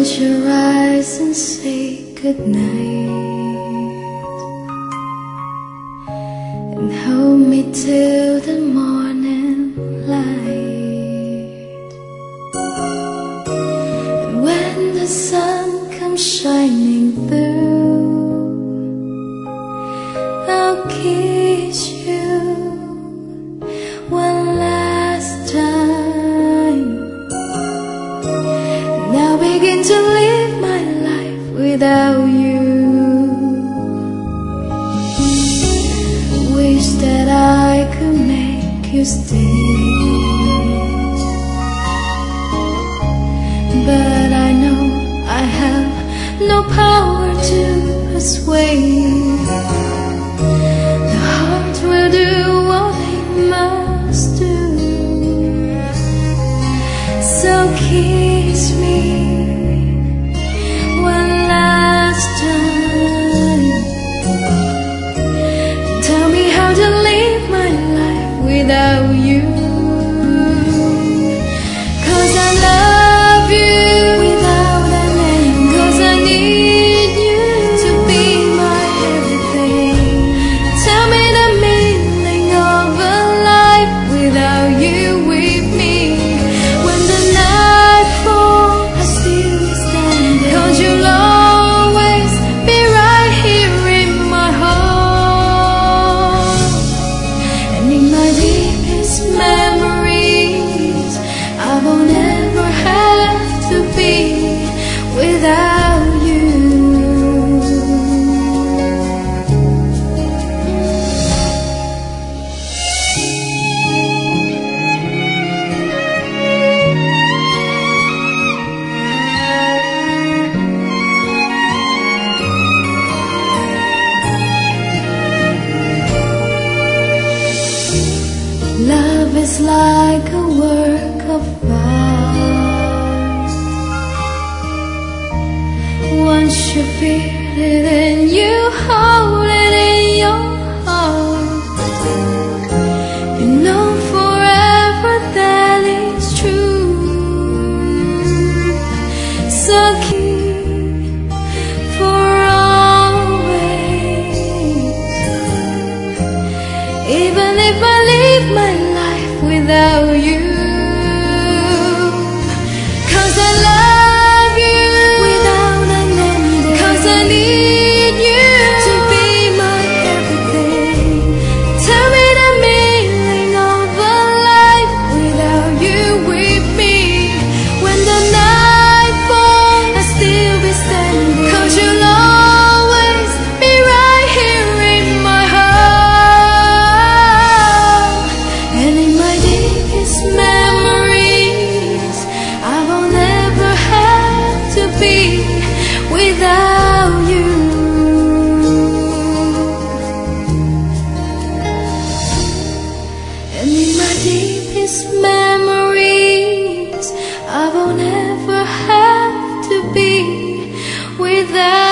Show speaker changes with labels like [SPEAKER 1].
[SPEAKER 1] Close your eyes and say goodnight, and hold me till the morning light. And when the sun comes shining through, I'll kiss you one last time. Now begin to live my life without you. Wish that I could make you stay, but I know I have no power to persuade. The heart will do what it must do. So kiss me one last time. Tell me how to live my life without you. 'Cause I love you without an end. 'Cause I need you to be my everything. Tell me the meaning of a life without you with me. When the night falls, I still be standing. 'Cause you'll always be right here in my heart. And in my deepest memories, I won't ever have to be without you. Love is like a work of art. Once you feel it and you hold it in your heart, you know forever that it's true. So keep for always. Even if I live my life without you, 'cause I love you without an end. 'Cause I need you to be my everything. Tell me the meaning of a life without you with me. When the night falls, I'll still be standing. 'Cause you'll always be right here in my heart. And in my deepest memories, I will never have to be without you. And in my deepest memories, I will never have to be without